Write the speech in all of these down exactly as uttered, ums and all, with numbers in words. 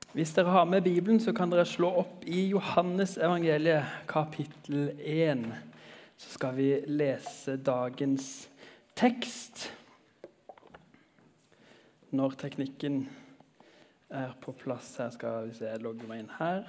Hvis dere har med Bibelen, så kan dere slå opp i Johannes evangeliet, kapittel én. Så skal vi lese dagens tekst. Når teknikken er på plass her, skal vi se, jeg logger meg inn her.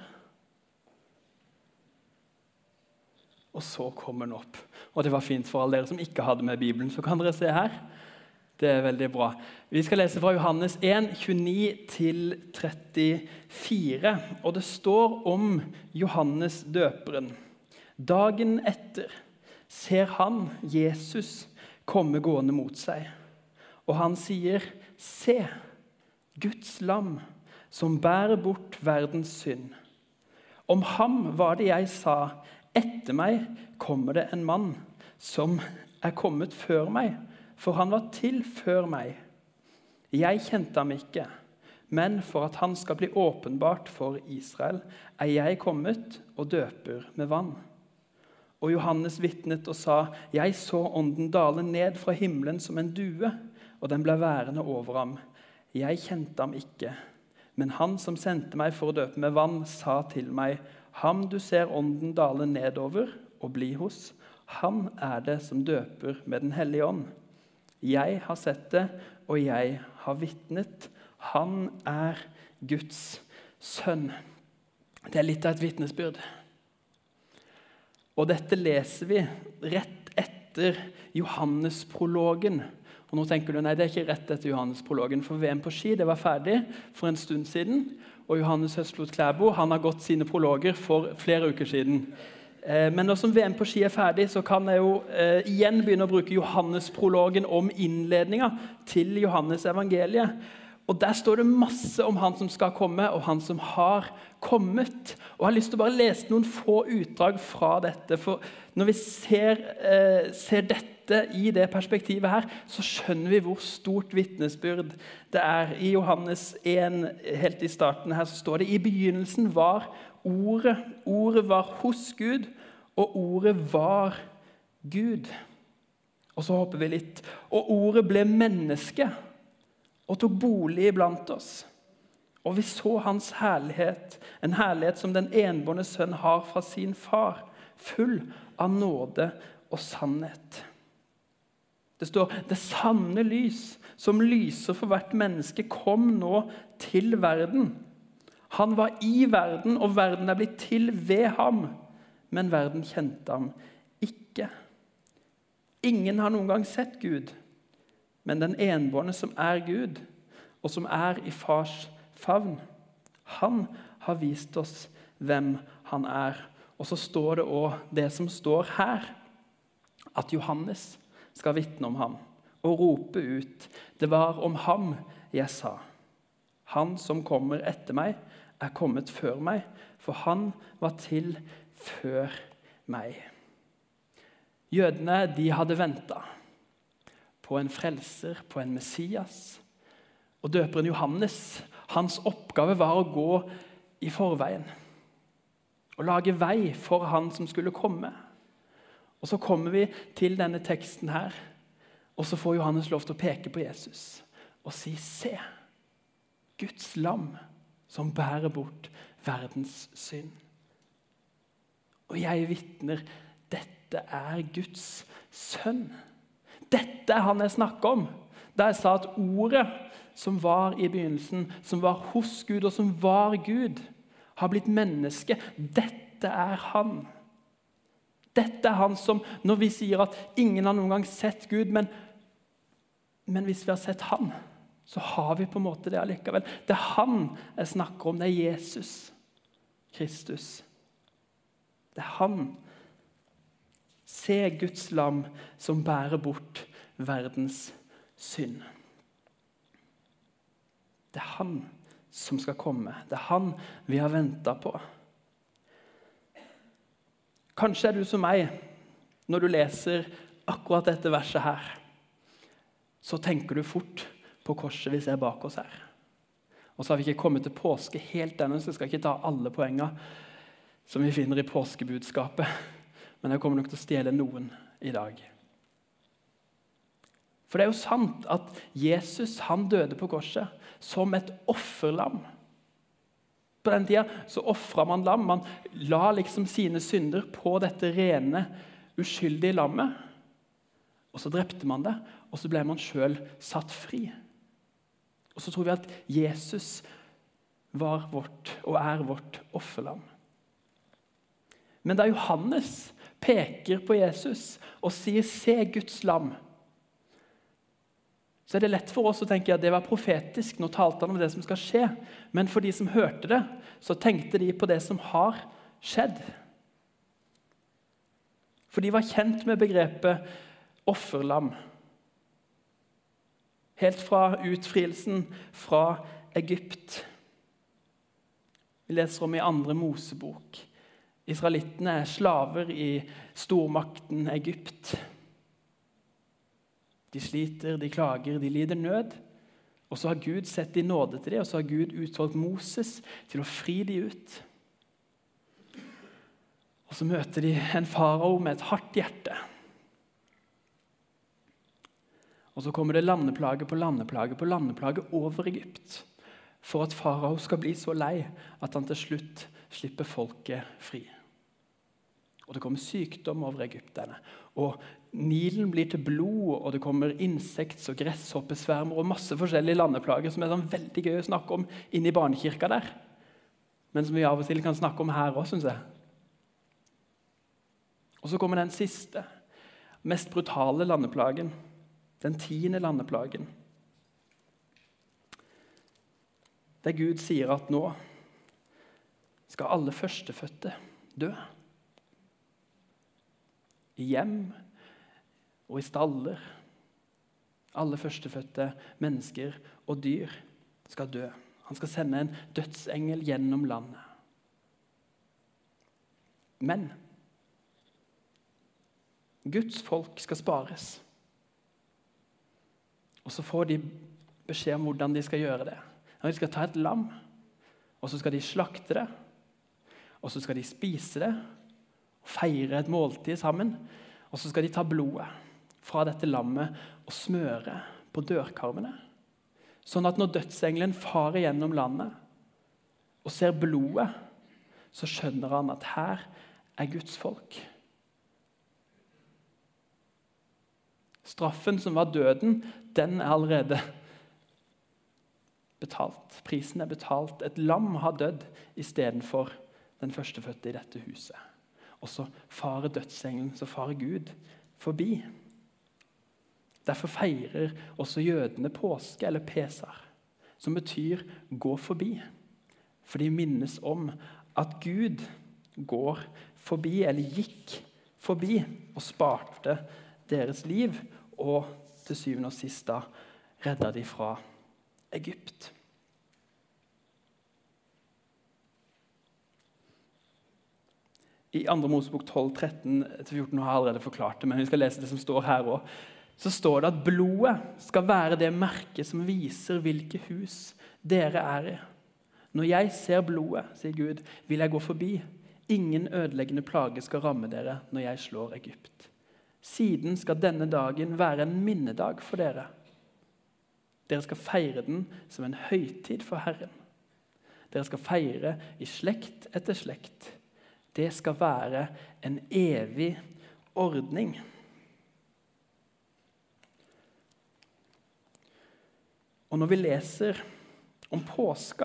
Og så kommer den opp. Og det var fint for alle dere som ikke hadde med Bibelen, så kan dere se her. Det er veldig bra. Vi skal lese fra Johannes én, tjueni til trettifire. Og det står om Johannes døperen. Dagen etter ser han Jesus komme gående mot seg. Og han sier, se, Guds lam, som bærer bort verdens synd. Om ham var det jeg sa, etter meg kommer det en mann, som er kommet før meg, for han var til før meg. Jeg kjente ham ikke, men for at han skal bli åpenbart for Israel, er jeg kommet og døper med vann. Og Johannes vitnet og sa, jeg så ånden dale ned fra himmelen som en due, og den ble værende over ham. Jeg kjente ham ikke, men han som sendte meg for å døpe med vann, sa til meg, ham du ser ånden dale nedover og bli hos, han er det som døper med den hellige ånd. Jeg har sett det, og jeg har vitnet. Han er Guds sønn. Det er litt av et vitnesbyrd. Og dette leser vi rett etter Johannes-prologen. Og nå tenker du, nei, det er ikke rett etter Johannes-prologen, for V M på ski, det var ferdig for en stund siden. Og Johannes Høstlot Klæbo, han har gått sine prologer for flere uker siden. Men nå som V M på ski er ferdig, så kan jeg jo eh, igjen begynne å bruke Johannes-prologen om innledningen til Johannes evangeliet. Og der står det masse om han som skal komme, og han som har kommet. Og jeg har lyst til å bare lese noen få utdrag fra dette, for når vi ser, eh, ser dette i det perspektivet her, så skjønner vi hvor stort vitnesbyrd det er. I Johannes én, helt i starten her, så står det, i begynnelsen var Ordet, ordet var hos Gud, og ordet var Gud. Og så hopper vi litt. Og ordet ble menneske, og tok bolig blant oss. Og vi så hans herlighet, en herlighet som den enbårne sønn har fra sin far, full av nåde og sannhet. Det står, det sanne lys, som lyser for hvert menneske, kom nå til verden. Han var i verden, og verden er blitt til ved ham. Men verden kjente ham ikke. Ingen har noen gang sett Gud, men den enbårne som er Gud, og som er i fars favn, han har vist oss hvem han er. Og så står det også det som står her, at Johannes skal vitne om ham, og rope ut, det var om ham jeg sa. Han som kommer etter meg, er kommet før meg, for han var til før meg. Jødene, de hadde ventet på en frelser, på en Messias. Og døperen Johannes, hans oppgave var å gå i forveien, og lage vei for han som skulle komme. Og så kommer vi til denne teksten her, og så får Johannes lov til å peke på Jesus, og si, se, Guds lam, som bærer bort verdens synd. Og jeg vitner, dette er Guds sønn. Dette er han jeg snakker om. Da jeg sa at ordet som var i begynnelsen, som var hos Gud og som var Gud, har blitt menneske. Dette er han. Dette er han som, når vi sier at ingen har noen gang sett Gud, men, men hvis vi har sett han, så har vi på en måte det allikevel. Det er han jeg snakker om, det er Jesus Kristus. Det er han. Se Guds lam som bærer bort verdens synd. Det er han som skal komme. Det er han vi har ventet på. Kanskje er du som meg, når du leser akkurat dette verset her, så tenker du fort på korset vi ser bak oss her. Og så har vi ikke kommet til påske helt ennå, så jeg skal ikke ta alle poengene som vi finner i påskebudskapet. Men jeg kommer nok til å stjele noen i dag. For det er jo sant at Jesus, han døde på korset som et offerlam. På den tida så offret man lam. Man la liksom sine synder på dette rene, uskyldige lammet. Og så drepte man det, og så ble man selv satt fri. Og så tror vi at Jesus var vårt og er vårt offerlam. Men da Johannes peker på Jesus og sier «Se Guds lam», så er det lett for oss å tenke at det var profetisk, nå talte han om det som skal skje. Men for de som hørte det, så tenkte de på det som har skjedd. For de var kjent med begrepet offerlam. Helt fra utfrielsen fra Egypt. Vi leser om i andre Mosebok. Israelittene er slaver i stormakten Egypt. De sliter, de klager, de lider nød. Og så har Gud sett i nåde til dem, og så har Gud utvalgt Moses til å fri dem ut. Og så møter de en farao med et hardt hjerte. Og så kommer det landeplage på landeplage på landeplage over Egypt, for at farao skal bli så lei at han til slutt slipper folket fri. Og det kommer sykdom over egypterne. Og Nilen blir til blod, og det kommer insekts- og gresshoppesvermer og masse forskjellige landeplager som er sånn veldig gøy å snakke om inne i barnekirka der. Men som vi av og til kan snakke om her også, synes jeg. Og så kommer den siste, mest brutale landeplagen. Den tiende landeplagen. Der Gud sier at nå skal alle førstefødte dø. I hjem og i staller. Alle førstefødte mennesker og dyr skal dø. Han skal sende en dødsengel gjennom landet. Men Guds folk skal spares. Og så får de beskjed om hvordan de skal gjøre det. De skal ta et lam, og så skal de slakte det, og så skal de spise det, og feire et måltid sammen, og så skal de ta blodet fra dette lammet og smøre på dørkarmene. Sånn at når dødsengelen farer gjennom landet og ser blodet, så skjønner han at her er Guds folk. Straffen som var døden, den er allerede betalt. Prisen er betalt. Et lam har dødd i stedet for den førstefødte i dette huset. Og så farer dødsengelen, så farer Gud forbi. Derfor feirer også jødene påske, eller pesar, som betyr gå forbi. For de minnes om at Gud går forbi, eller gikk forbi, og sparte deres liv, og til syvende og sist da redda de fra Egypt. I andre Mosebok tolv, tretten til fjorten, har jeg allerede forklart det, men vi skal lese det som står her også. Så står det at blodet skal være det merket som viser hvilke hus dere er i. Når jeg ser blodet, sier Gud, vil jeg gå forbi. Ingen ødeleggende plage skal ramme dere når jeg slår Egypt. Siden skal denne dagen være en minnedag for dere. Dere skal feire den som en høytid for Herren. Dere skal feire i slekt etter slekt. Det skal være en evig ordning. Og når vi leser om påska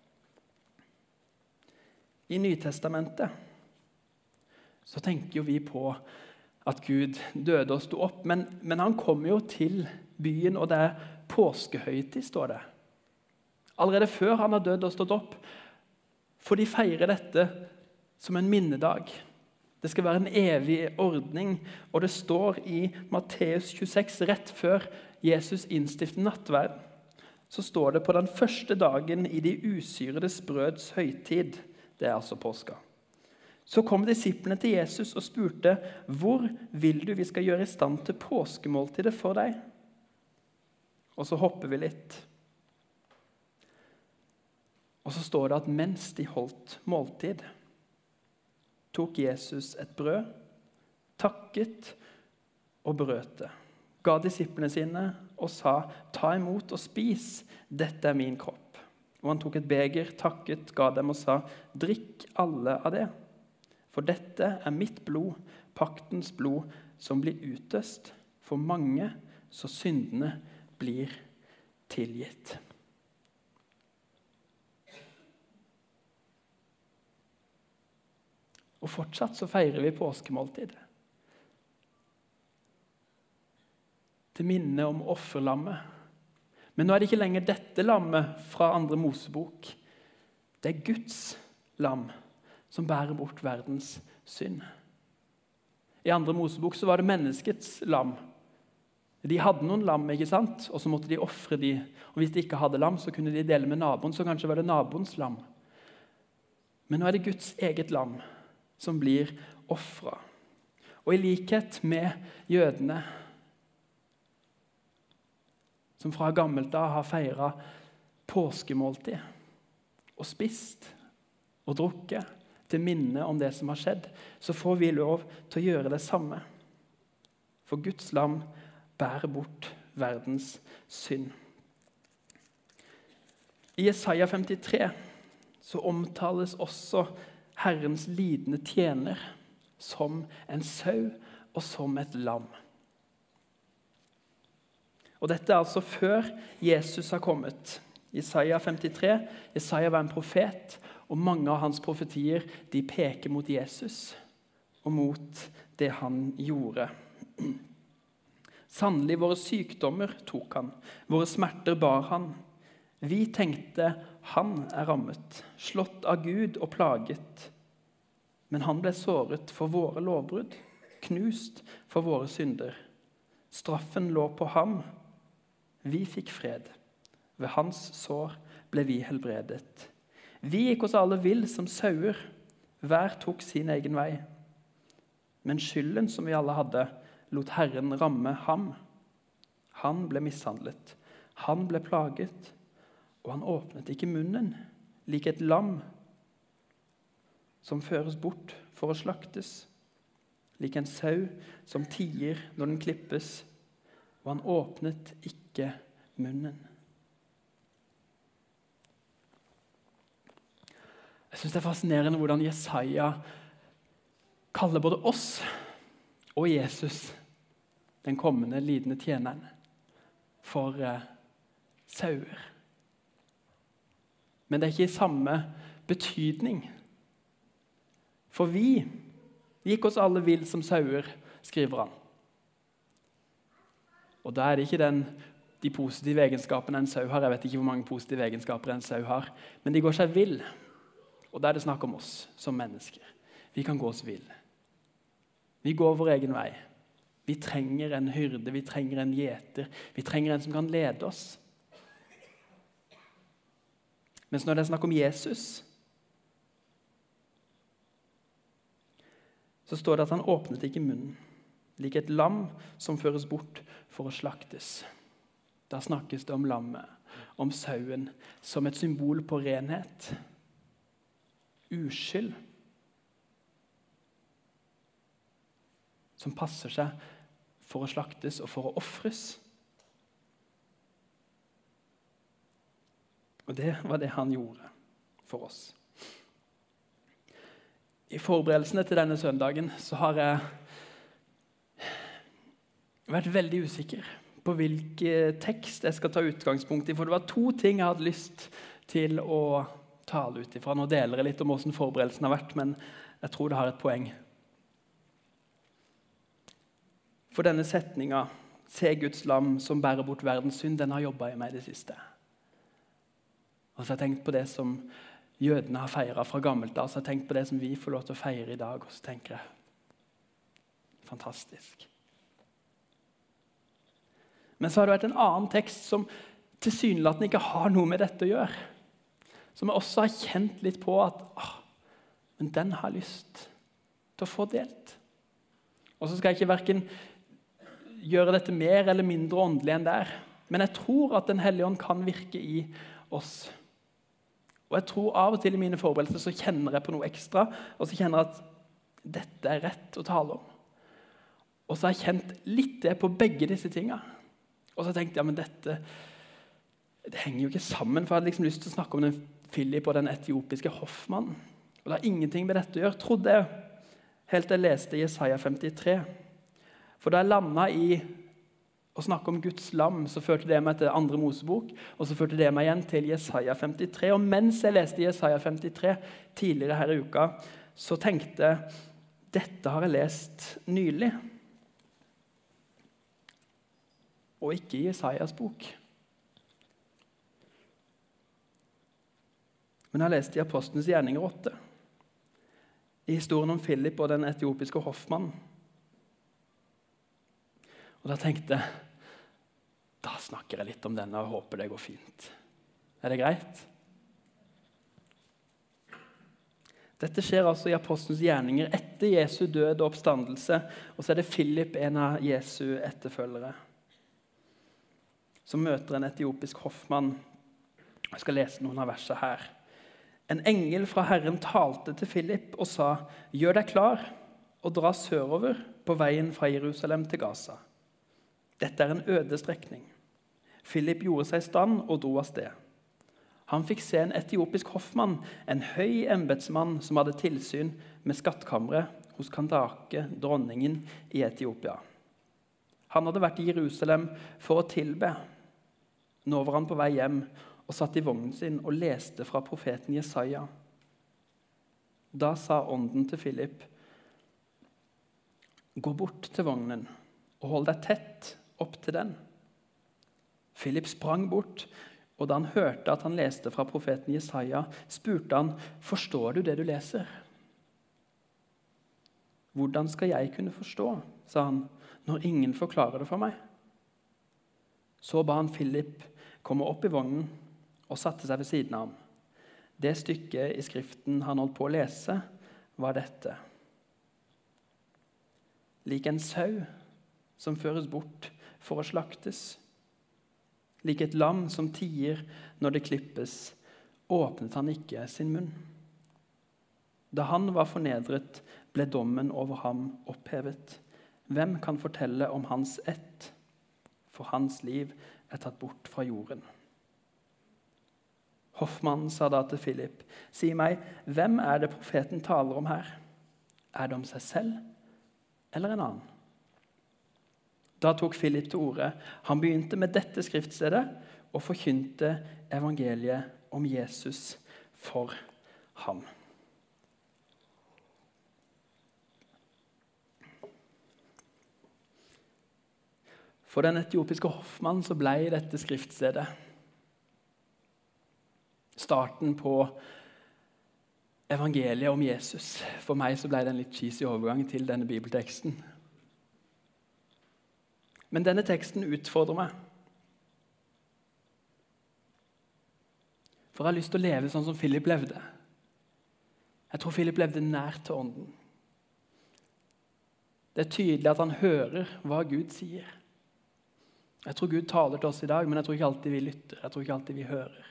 i Nytestamentet, så tenker jo vi på at Gud døde og sto opp, men, men han kom jo til byen, og det er påskehøytid, står det. Allerede før han har dødd og stått opp, for de feirer dette som en minnedag. Det skal være en evig ordning, og det står i Matteus tjueseks, rett før Jesus innstifter nattverden, så står det på den første dagen i de usyrede brøds høytid, det er altså påska. Så kom disiplene til Jesus og spurte, hvor vil du vi skal gjøre i stand til påskemåltidet for deg? Og så hopper vi litt. Og så står det at mens de holdt måltid, tok Jesus et brød, takket og brøt det, ga disiplene sine og sa, ta imot og spis, dette er min kropp. Og han tok et beger, takket, ga dem og sa, drikk alle av det. For dette er mitt blod, paktens blod, som blir utøst for mange, så syndene blir tilgitt. Og fortsatt så feirer vi påskemåltid. Til minne om offerlammet. Men nå er det ikke lenger dette lammet fra andre Mosebok. Det er Guds lam som bærer bort verdens synd. I andre Mosebok så var det menneskets lam. De hadde noen lam, ikke sant? Og så måtte de offre de. Og hvis de ikke hadde lam, så kunne de dele med naboen, så kanskje var det naboens lam. Men nå er det Guds eget lam som blir offret. Og i likhet med jødene, som fra gammelt av har feiret påskemåltid, og spist og drukket til minne om det som har skjedd, så får vi lov til å gjøre det samme. For Guds lam bærer bort verdens synd. I Jesaja femtitre så omtales også Herrens lidende tjener som en sau og som et lam. Og dette er altså før Jesus har kommet. Jesaja femtitre, Jesaja var en profet, og mange av hans profetier de peker mot Jesus og mot det han gjorde. Sannelig våre sykdommer tok han, våre smerter bar han. Vi tenkte han er rammet, slått av Gud og plaget. Men han ble såret for våre lovbrudd, knust for våre synder. Straffen lå på ham. Vi fikk fred. Ved hans sår ble vi helbredet. Vi gikk oss alle vill som sauer. Hver tok sin egen vei. Men skylden som vi alle hadde, lot Herren ramme ham. Han ble mishandlet. Han ble plaget. Og han åpnet ikke munnen, lik et lam som føres bort for å slaktes. Lik en sau som tier når den klippes. Og han åpnet ikke munnen. Jeg synes det er fascinerende hvordan Jesaja kaller både oss og Jesus, den kommende lidende tjeneren, for uh, sauer. Men det er ikke i samme betydning. For vi gikk oss alle vill som sauer, skriver han. Og da er det ikke den, de positive egenskapene en sau har. Jeg vet ikke hvor mange positive egenskaper en sau har. Men de går seg vill. Og da er det snakk om oss som mennesker. Vi kan gå oss vill. Vi går vår egen vei. Vi trenger en hyrde, vi trenger en gjeter. Vi trenger en som kan lede oss. Mens når det er snakk om Jesus, så står det at han åpnet ikke munnen. Lik et lam som føres bort for å slaktes. Da snakkes det om lammet, om sauen, som et symbol på renhet, uskyld, som passer seg for å slaktes og for å offres. Og det var det han gjorde for oss. I forberedelsene til denne søndagen så har jeg vært veldig usikker på hvilken tekst jeg skal ta utgangspunkt i, for det var to ting jeg hadde lyst til å tale ut ifra. Nå deler jeg litt om hvordan forberedelsen har vært, men jeg tror det har et poeng. For denne setningen, se Guds lam som bærer bort verdens synd, den har jobbet i meg det siste. Og så har jeg tenkt på det som jødene har feiret fra gammelt av, så har jeg tenkt på det som vi får lov til å feire i dag, og så tenker jeg, fantastisk. Men så har det vært en annen tekst som tilsynelatende ikke har noe med dette å gjøre. Som jeg også har kjent litt på at ah, men den har lyst til å få delt. Og så skal jeg ikke hverken gjøre dette mer eller mindre åndelig enn det er. Men jeg tror at Den hellige ånd kan virke i oss. Og jeg tror av og til i mine forberedelser så kjenner jeg på noe ekstra, og så kjenner jeg at dette er rett å tale om. Og så har jeg kjent litt det på begge disse tingene. Og så tenkte jeg, ja, men dette, det henger jo ikke sammen, for jeg hadde liksom lyst til å snakke om den Philip og den etiopiske hoffmannen. Og det har ingenting med dette å gjøre, trodde jeg, helt til jeg leste Jesaja femtitre. For da jeg landet i å snakke om Guds lam, så førte det meg til andre Mosebok, og så førte det meg igjen til Jesaja femtitre. Og mens jeg leste Jesaja femtitre tidligere her i uka, så tenkte jeg, dette har jeg lest nylig. Og ikke i Jesajas bok. Men jeg leste i Apostlenes gjerninger åtte, i historien om Philip og den etiopiske hoffmannen. Og da tenkte jeg, da snakker jeg litt om denne og håper det går fint. Er det greit? Dette skjer altså i Apostlenes gjerninger etter Jesu død og oppstandelse, og så er det Philip, en av Jesu etterfølgere, som møter en etiopisk hoffmann. Jeg skal lese noen av versene her. En engel fra Herren talte til Philip og sa, «Gjør deg klar og dra sørover på veien fra Jerusalem til Gaza. Dette er en øde strekning.» Philip gjorde seg i stand og dro av sted. Han fikk se en etiopisk hoffmann, en høy embetsmann som hadde tilsyn med skattkammeret hos Kandake, dronningen i Etiopia. Han hadde vært i Jerusalem for å tilbe. Nå var han på vei hjem og satt i vognen sin og leste fra profeten Jesaja. Da sa ånden til Philip, «Gå bort til vognen og hold deg tett opp til den.» Philip sprang bort, og da han hørte at han leste fra profeten Jesaja, spurte han, «Forstår du det du leser?» «Hvordan skal jeg kunne forstå?» sa han, «når ingen forklarer det for meg?» Så ba han Philip komme opp i vognen og satte seg ved siden av ham. Det stykket i skriften han holdt på å lese var dette. «Lik en sau som føres bort for å slaktes. Lik et lam som tier når det klippes, åpnet han ikke sin munn. Da han var fornedret, ble dommen over ham opphevet. Hvem kan fortelle om hans ett? For hans liv er tatt bort fra jorden.» Hoffmannen sa da til Philip, «Si meg, hvem er det profeten taler om her? Er det om seg selv, eller en annen?» Da tok Philip til orde. Han begynte med dette skriftstedet og forkynte evangeliet om Jesus for ham. For den etiopiske hoffmannen så ble dette skriftstedet starten på evangeliet om Jesus. For meg så ble det en litt cheesy overgang til denne bibelteksten. Men denne teksten utfordrer meg. For jeg har lyst til å leve sånn som Philip levde. Jeg tror Philip levde nær til ånden. Det er tydelig at han hører hva Gud sier. Jeg tror Gud taler til oss i dag, men jeg tror ikke alltid vi lytter. Jeg tror ikke alltid vi hører.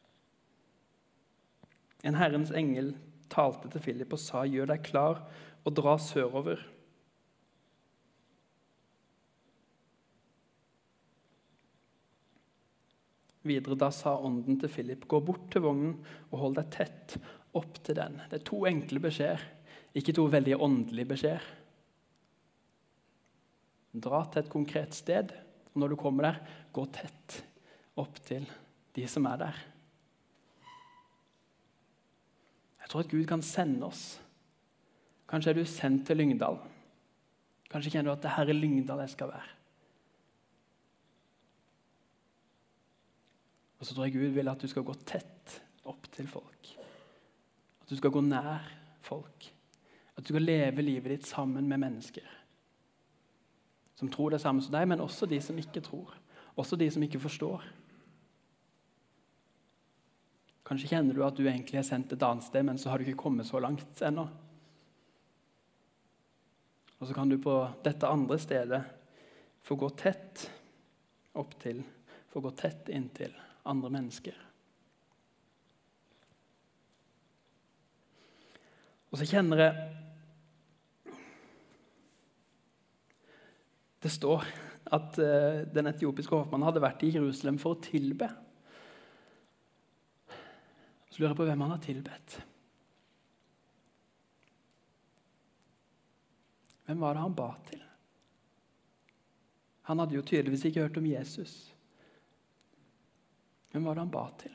En Herrens engel talte til Philip og sa, «Gjør deg klar og dra sørover.» Videre da sa ånden til Philip, «Gå bort til vognen og hold deg tett opp til den.» Det er to enkle beskjeder, ikke to veldig åndelige beskjeder. Dra til et konkret sted, og når du kommer der, gå tett opp til de som er der. Jeg tror at Gud kan sende oss. Kanskje er du sendt til Lyngdal. Kanskje kjenner du at det her er Lyngdal jeg skal være. Og så tror jeg Gud vil at du skal gå tett opp til folk. At du skal gå nær folk. At du skal leve livet ditt sammen med mennesker som tror det samme som deg, men også de som ikke tror. Også de som ikke forstår. Kanskje kjenner du at du egentlig er sendt et annet sted, men så har du ikke kommet så langt ennå. Og så kan du på dette andre stedet få gå tett opp til, få gå tett inntil andre mennesker. Og så kjenner jeg det står at uh, den etiopiske hoffmannen hadde vært i Jerusalem for å tilbe. Så lurer jeg på hvem han har tilbedt. Hvem var det han ba til? Han hadde jo tydeligvis ikke hørt om Jesus. Hvem var det han ba til?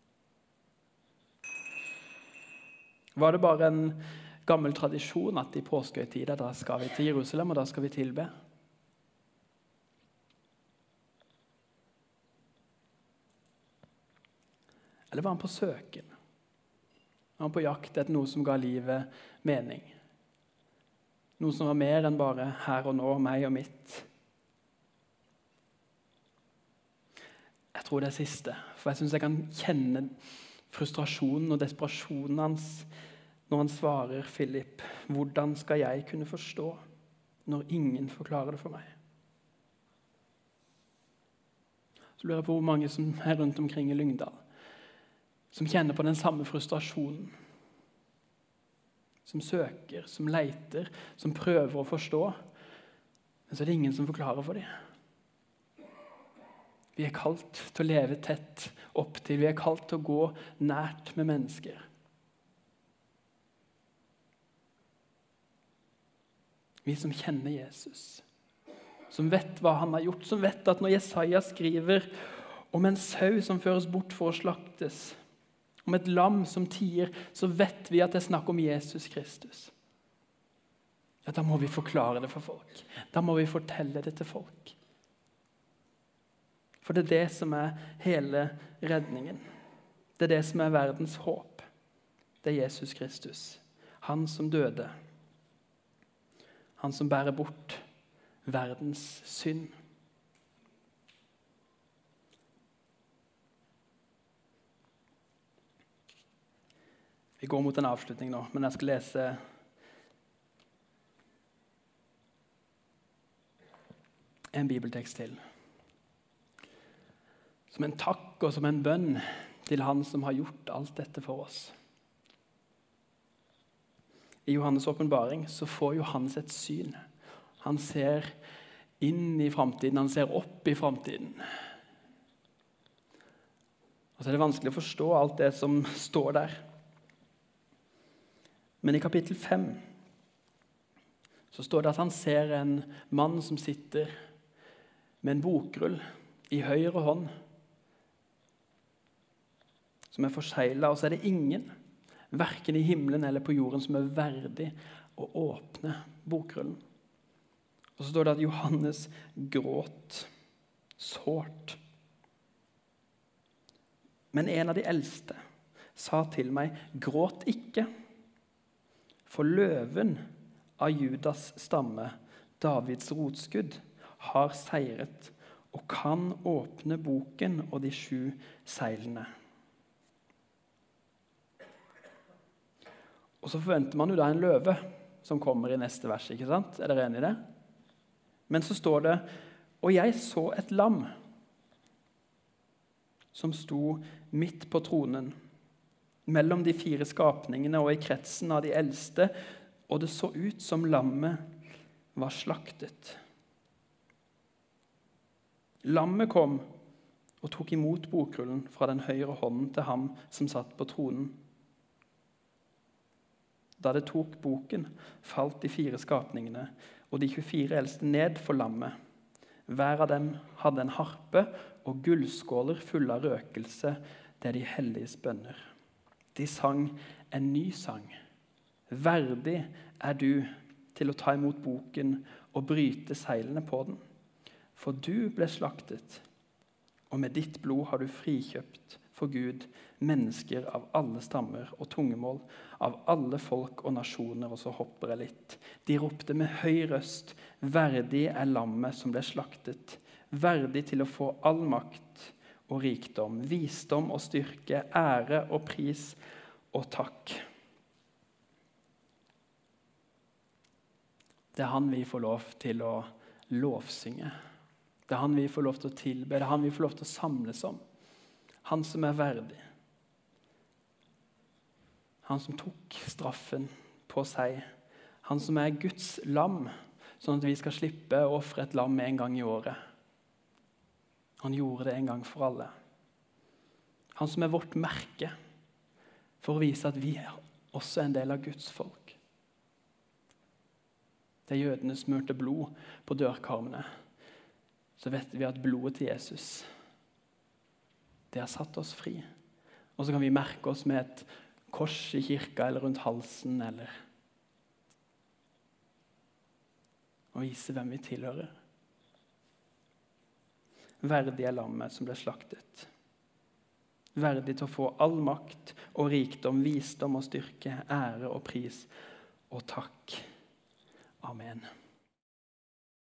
Var det bare en gammel tradisjon at i påskehøytiden da skal vi til Jerusalem, og da skal vi tilbe? Eller var han på søken? Var han på jakt etter noe som ga livet mening? Noe som var mer enn bare her og nå, meg og mitt? Jeg tror det er siste, for jeg synes jeg kan kjenne frustrasjonen og desperasjonen hans når han svarer Philip, hvordan skal jeg kunne forstå når ingen forklarer det for meg? Så lurer jeg på hvor mange som er rundt omkring i Lyngdal, som kjenner på den samme frustrasjonen, som søker, som leiter, som prøver å forstå, men så er det ingen som forklarer for dem. Vi er kalt til å leve tett opp til, vi er kalt til å gå nært med mennesker. Vi som kjenner Jesus, som vet hva han har gjort, som vet at når Jesaja skriver om en sau som føres bort for å slaktes, om et lam som tier, så vet vi at det er snakk om Jesus Kristus. Ja, da må vi forklare det for folk. Da må vi fortelle det til folk. For det er det som er hele redningen. Det er det som er verdens håp. Det er Jesus Kristus. Han som døde. Han som bærer bort verdens synd. Vi går mot en avslutning nå, men jeg skal lese en bibeltekst til. Som en takk og som en bønn til han som har gjort alt dette for oss. I Johannes' åpenbaring så får Johannes et syn. Han ser inn i fremtiden, han ser opp i fremtiden. Og så er det vanskelig å forstå alt det som står der. Men i kapittel fem så står det at han ser en mann som sitter med en bokrull i høyre hånd, som er forseglet, og så er det ingen, hverken i himmelen eller på jorden, som er verdig å åpne bokrullen. Og så står det at Johannes gråt sårt. Men en av de eldste sa til meg, gråt ikke, for løven av Judas stamme, Davids rotskudd, har seiret og kan åpne boken og de sju seilene. Og så forventer man jo da en løve som kommer i neste vers, ikke sant? Er dere enige i det? Men så står det, og jeg så et lam som sto midt på tronen, mellom de fire skapningene og i kretsen av de eldste, og det så ut som lammet var slaktet. Lammet kom og tok imot bokrullen fra den høyre hånden til ham som satt på tronen. Da det tok boken, falt de fire skapningene, og de tjuefire eldste ned for lammet. Hver av dem hadde en harpe og gullskåler fulle av røkelse, det er de helliges bønner. De sang en ny sang. Verdig er du til å ta imot boken og bryte seilene på den. For du ble slaktet, og med ditt blod har du frikjøpt for Gud mennesker av alle stammer og tungemål, av alle folk og nasjoner. Og så hopper jeg litt. De ropte med høy røst, verdig er lammet som ble slaktet, verdig til å få all makt og rikdom, visdom og styrke, ære og pris og takk. Det er han vi får lov til å lovsynge. Det er han vi får lov til å tilbe. Det er han vi får lov til å samles om. Han som er verdig. Han som tok straffen på seg. Han som er Guds lam, sånn at vi skal slippe å offre et lam en gang i året. Han gjorde det en gang for alle. Han som er vårt merke. for å vise at vi også er en del av Guds folk. Det er jødene smurte blod på dørkarmene. Så vet vi at blodet til Jesus, det har satt oss fri. Og så kan vi merke oss med et kors i kirka eller rundt halsen, eller og vise hvem vi tilhører. Verdig er lammet som ble slaktet. Verdig til å få all makt og rikdom, visdom og styrke, ære og pris og takk. Amen.